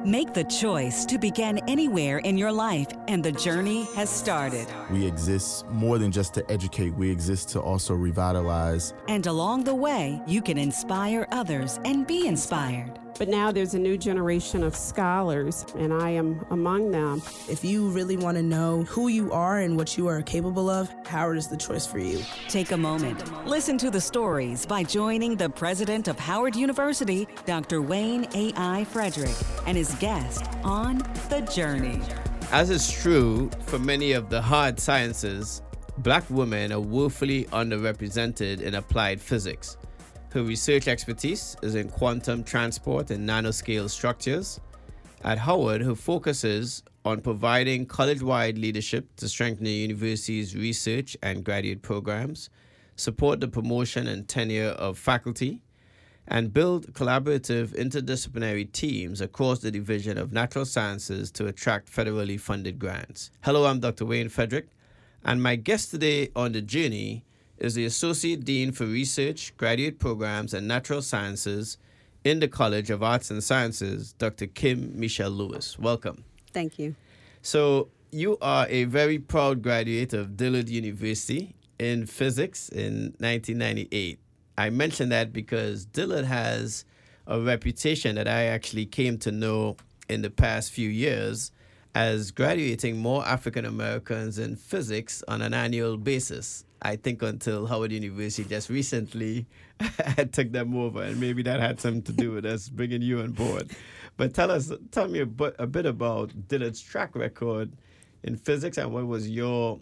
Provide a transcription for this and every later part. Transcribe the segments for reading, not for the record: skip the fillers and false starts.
Make the choice to begin anywhere in your life, and the journey has started. We exist more than just to educate. We exist to also revitalize. And along the way, you can inspire others and be inspired. But now there's a new generation of scholars, and I am among them. If you really want to know who you are and what you are capable of, Howard is the choice for you. Take a moment. Listen to the stories by joining the president of Howard University, Dr. Wayne A.I. Frederick, and his guest on The Journey. As is true for many of the hard sciences, Black women are woefully underrepresented in applied physics. Her research expertise is in quantum transport and nanoscale structures. At Howard, her focus is on providing college-wide leadership to strengthen the university's research and graduate programs, support the promotion and tenure of faculty, and build collaborative interdisciplinary teams across the Division of Natural Sciences to attract federally funded grants. Hello, I'm Dr. Wayne Frederick, and my guest today on The Journey is the Associate Dean for Research, Graduate Programs, and Natural Sciences in the College of Arts and Sciences, Dr. Kim Michelle Lewis. Welcome. Thank you. So you are a very proud graduate of Dillard University in physics in 1998. I mention that because Dillard has a reputation that I actually came to know in the past few years as graduating more African Americans in physics on an annual basis. I think until Howard University just recently took them over, and maybe that had something to do with us bringing you on board. But tell me a bit about Dillard's track record in physics, and what was your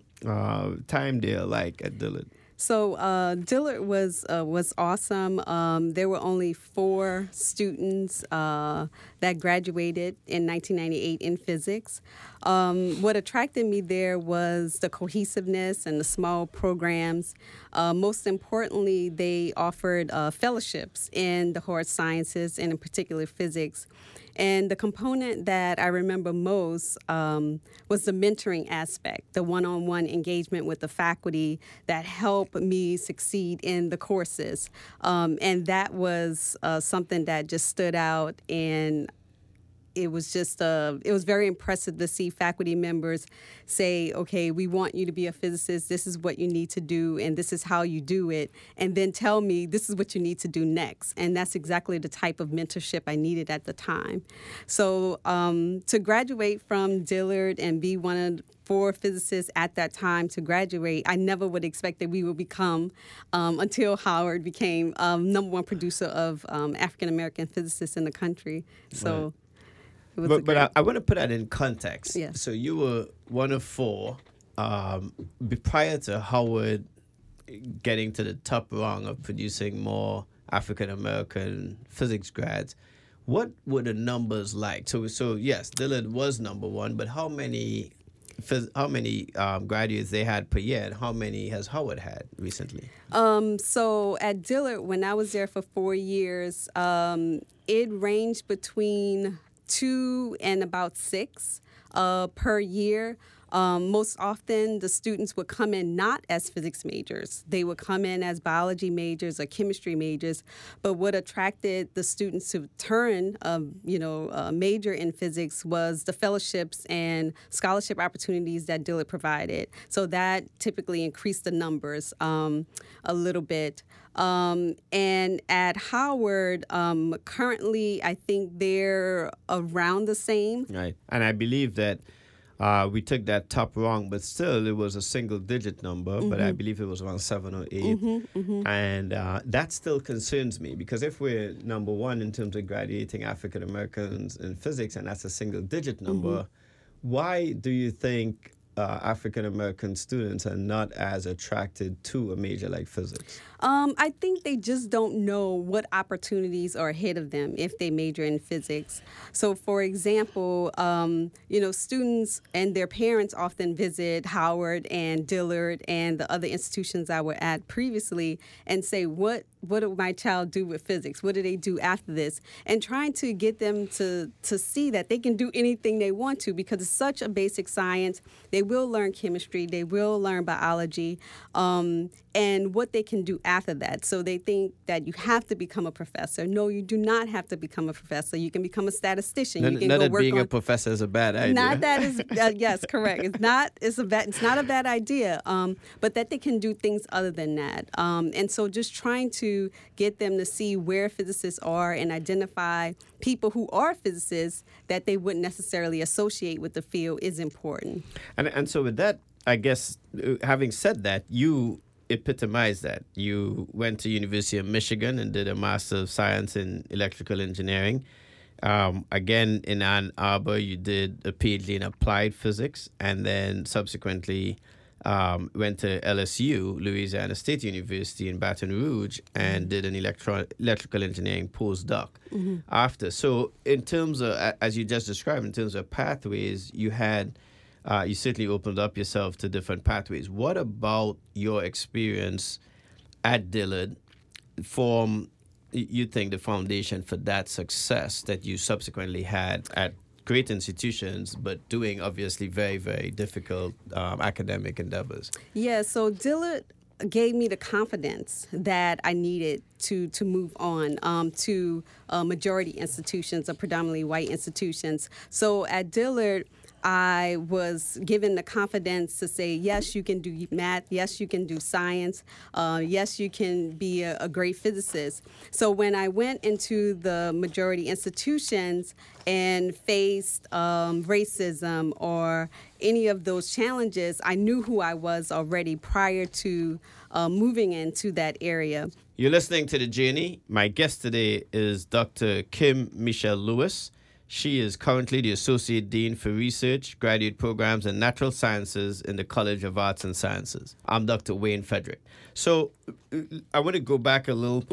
time there like at Dillard? So Dillard was awesome. There were only 4 students that graduated in 1998 in physics. What attracted me there was the cohesiveness and the small programs. Most importantly, they offered fellowships in the hard sciences and in particular physics. And the component that I remember most was the mentoring aspect, the one-on-one engagement with the faculty that helped me succeed in the courses. And that was something that just stood out, and it was very impressive to see faculty members say, okay, we want you to be a physicist. This is what you need to do, and this is how you do it. And then tell me, this is what you need to do next. And that's exactly the type of mentorship I needed at the time. So to graduate from Dillard and be one of 4 physicists at that time to graduate, I never would expect that we would become, until Howard became number 1 producer of African-American physicists in the country. So. Right. But I want to put that in context. Yes. So you were one of 4 prior to Howard getting to the top rung of producing more African-American physics grads. What were the numbers like? So yes, Dillard was number 1, but how many graduates they had per year, and how many has Howard had recently? So at Dillard, when I was there for 4 years, it ranged between 2 and about 6 per year. Most often, the students would come in not as physics majors. They would come in as biology majors or chemistry majors. But what attracted the students to turn, major in physics was the fellowships and scholarship opportunities that Dillard provided. So that typically increased the numbers a little bit. And at Howard, currently, I think they're around the same. Right. And I believe that we took that top wrong, but still it was a single-digit number, but I believe it was around 7 or 8. And that still concerns me, because if we're number 1 in terms of graduating African-Americans in physics, and that's a single-digit number, why do you think African-American students are not as attracted to a major like physics? I think they just don't know what opportunities are ahead of them if they major in physics. So, for example, students and their parents often visit Howard and Dillard and the other institutions I were at previously and say, what will my child do with physics? What do they do after this? And trying to get them to see that they can do anything they want to, because it's such a basic science. They will learn chemistry, they will learn biology, and what they can do after that. So they think that you have to become a professor. No, you do not have to become a professor. You can become a statistician. You can not go that work being on, a professor is a bad idea. Not that is yes, correct. It's not a bad idea. But that they can do things other than that. And so just trying to get them to see where physicists are and identify people who are physicists that they wouldn't necessarily associate with the field is important. And so with that, I guess, having said that, you epitomize that. You went to University of Michigan and did a Master of Science in Electrical Engineering. Again, in Ann Arbor, you did a PhD in Applied Physics, and then subsequently went to LSU, Louisiana State University in Baton Rouge, and did an electrical engineering postdoc after. So in terms of, as you just described, in terms of pathways, you had... you certainly opened up yourself to different pathways. What about your experience at Dillard you think the foundation for that success that you subsequently had at great institutions, but doing obviously very, very difficult academic endeavors? Yeah, so Dillard gave me the confidence that I needed to move on to majority institutions or predominantly white institutions. So at Dillard, I was given the confidence to say, yes, you can do math. Yes, you can do science. Yes, you can be a great physicist. So when I went into the majority institutions and faced racism or any of those challenges, I knew who I was already prior to moving into that area. You're listening to The Journey. My guest today is Dr. Kim Michelle Lewis. She is currently the Associate Dean for Research, Graduate Programs, and Natural Sciences in the College of Arts and Sciences. I'm Dr. Wayne Frederick. So I want to go back a little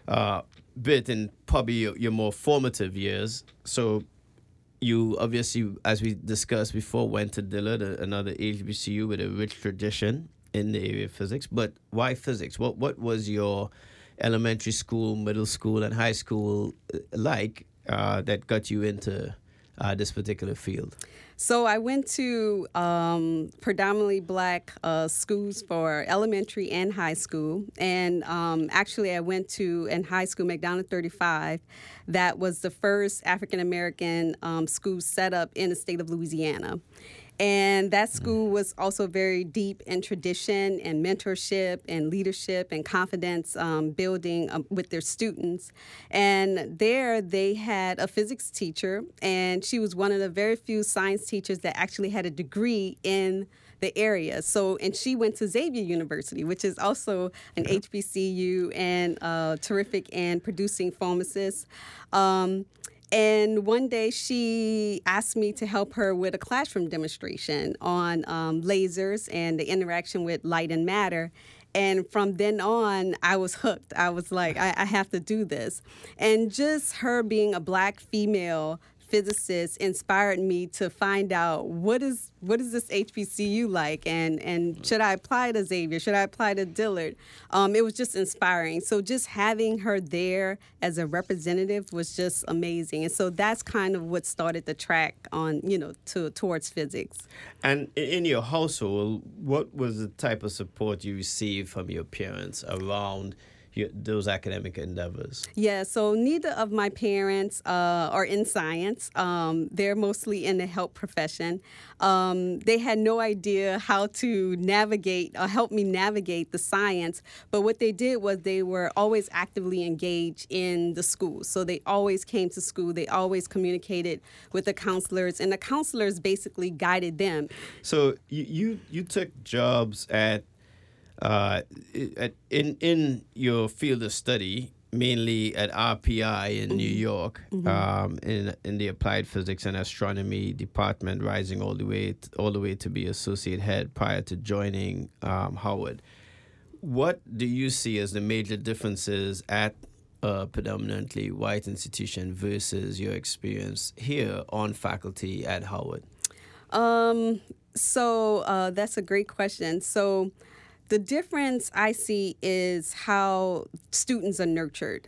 bit in probably your more formative years. So you obviously, as we discussed before, went to Dillard, another HBCU with a rich tradition in the area of physics. But why physics? What was your elementary school, middle school, and high school like that got you into this particular field? So I went to predominantly black schools for elementary and high school. And actually, I went to, in high school, McDonald 35. That was the first African-American school set up in the state of Louisiana. And that school was also very deep in tradition and mentorship and leadership and confidence building with their students. And there they had a physics teacher, and she was one of the very few science teachers that actually had a degree in the area. So, and she went to Xavier University, which is also an HBCU and terrific in producing pharmacists. And one day she asked me to help her with a classroom demonstration on lasers and the interaction with light and matter. And from then on, I was hooked. I was like, I have to do this. And just her being a black female physicist inspired me to find out what is this HBCU like, and should I apply to Xavier? Should I apply to Dillard? It was just inspiring. So just having her there as a representative was just amazing. And so that's kind of what started the track on, towards physics. And in your household, what was the type of support you received from your parents around those academic endeavors? Yeah, so neither of my parents are in science. They're mostly in the health profession. They had no idea how to navigate or help me navigate the science, but what they did was they were always actively engaged in the school. So they always came to school. They always communicated with the counselors, and the counselors basically guided them. So you took jobs in your field of study, mainly at RPI in New York, in the Applied Physics and Astronomy department, rising all the way to be associate head prior to joining Howard. What do you see as the major differences at a predominantly white institution versus your experience here on faculty at Howard? So that's a great question. So The difference I see is how students are nurtured.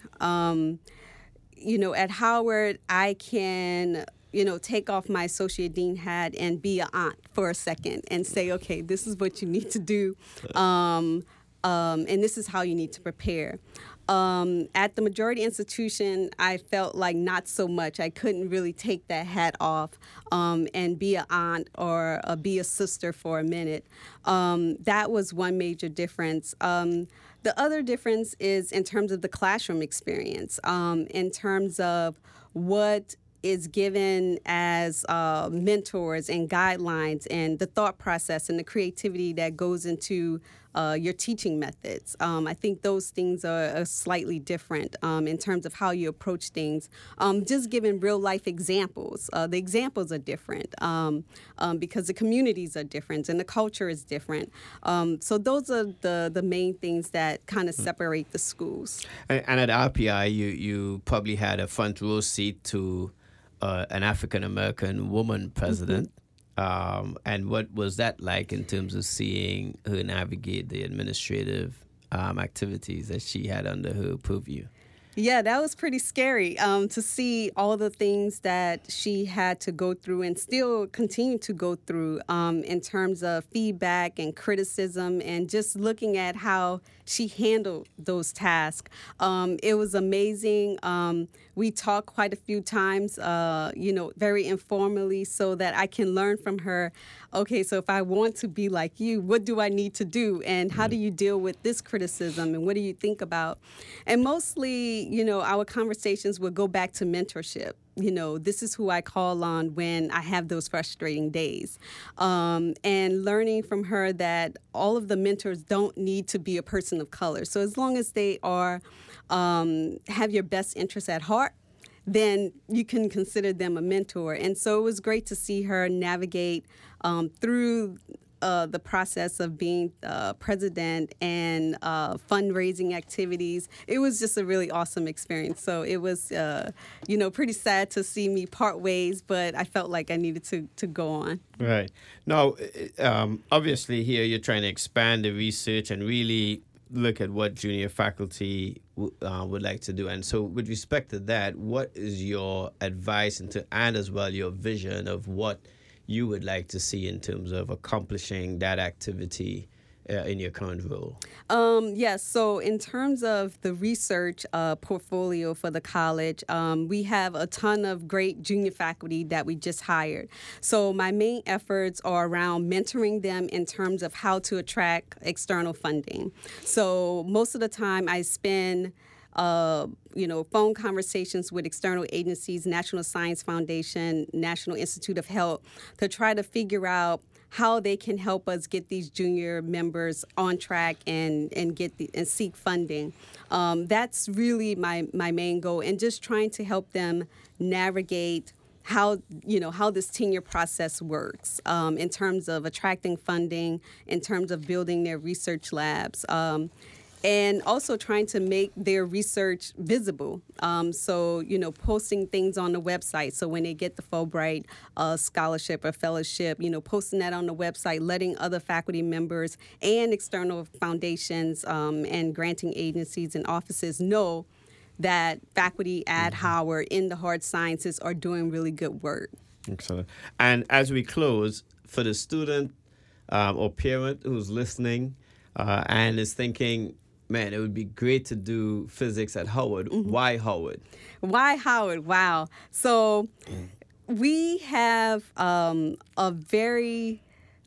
At Howard, I can, take off my associate dean hat and be an aunt for a second and say, okay, this is what you need to do, and this is how you need to prepare. At the majority institution, I felt like not so much. I couldn't really take that hat off and be an aunt or be a sister for a minute. That was one major difference. The other difference is in terms of the classroom experience, in terms of what is given as mentors and guidelines and the thought process and the creativity that goes into your teaching methods. I think those things are slightly different in terms of how you approach things. Just giving real life examples. The examples are different because the communities are different and the culture is different. So those are the main things that kind of separate the schools. And at RPI, you probably had a front row seat to an African-American woman president. And what was that like in terms of seeing her navigate the administrative activities that she had under her purview? Yeah, that was pretty scary to see all the things that she had to go through and still continue to go through in terms of feedback and criticism and just looking at how she handled those tasks. It was amazing. We talked quite a few times, very informally so that I can learn from her. Okay, so if I want to be like you, what do I need to do? And how do you deal with this criticism? And what do you think about? And mostly, our conversations would go back to mentorship. This is who I call on when I have those frustrating days. And learning from her that all of the mentors don't need to be a person of color. So as long as they are have your best interests at heart, then you can consider them a mentor. And so it was great to see her navigate through the process of being president and fundraising activities. It was just a really awesome experience. So it was, pretty sad to see me part ways, but I felt like I needed to go on. Right. Now, obviously here you're trying to expand the research and really look at what junior faculty would like to do. And so with respect to that, what is your advice and as well your vision of what you would like to see in terms of accomplishing that activity in your current role? Yes, so in terms of the research portfolio for the college, we have a ton of great junior faculty that we just hired. So my main efforts are around mentoring them in terms of how to attract external funding. So most of the time I spend phone conversations with external agencies, National Science Foundation, National Institute of Health, to try to figure out how they can help us get these junior members on track and seek funding. That's really my main goal, and just trying to help them navigate how this tenure process works in terms of attracting funding, in terms of building their research labs. And also trying to make their research visible. So, posting things on the website. So when they get the Fulbright scholarship or fellowship, posting that on the website, letting other faculty members and external foundations and granting agencies and offices know that faculty at Howard in the hard sciences are doing really good work. Excellent. And as we close, for the student or parent who's listening and is thinking, man, it would be great to do physics at Howard. Mm-hmm. Why Howard? Why Howard? Wow. So we have a very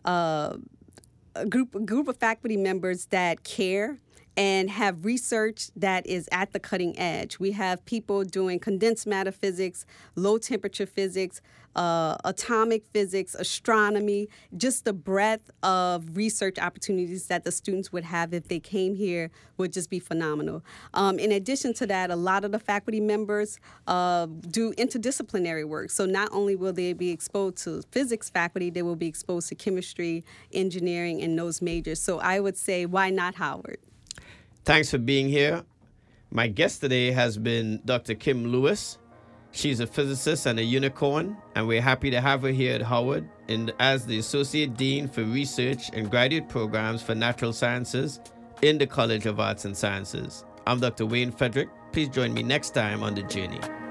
group of faculty members that care and have research that is at the cutting edge. We have people doing condensed matter physics, low temperature physics, atomic physics, astronomy, just the breadth of research opportunities that the students would have if they came here would just be phenomenal. In addition to that, a lot of the faculty members do interdisciplinary work. So not only will they be exposed to physics faculty, they will be exposed to chemistry, engineering, and those majors. So I would say, why not Howard? Thanks for being here. My guest today has been Dr. Kim Lewis. She's a physicist and a unicorn, and we're happy to have her here at Howard as the Associate Dean for Research and Graduate Programs for Natural Sciences in the College of Arts and Sciences. I'm Dr. Wayne Frederick. Please join me next time on The Journey.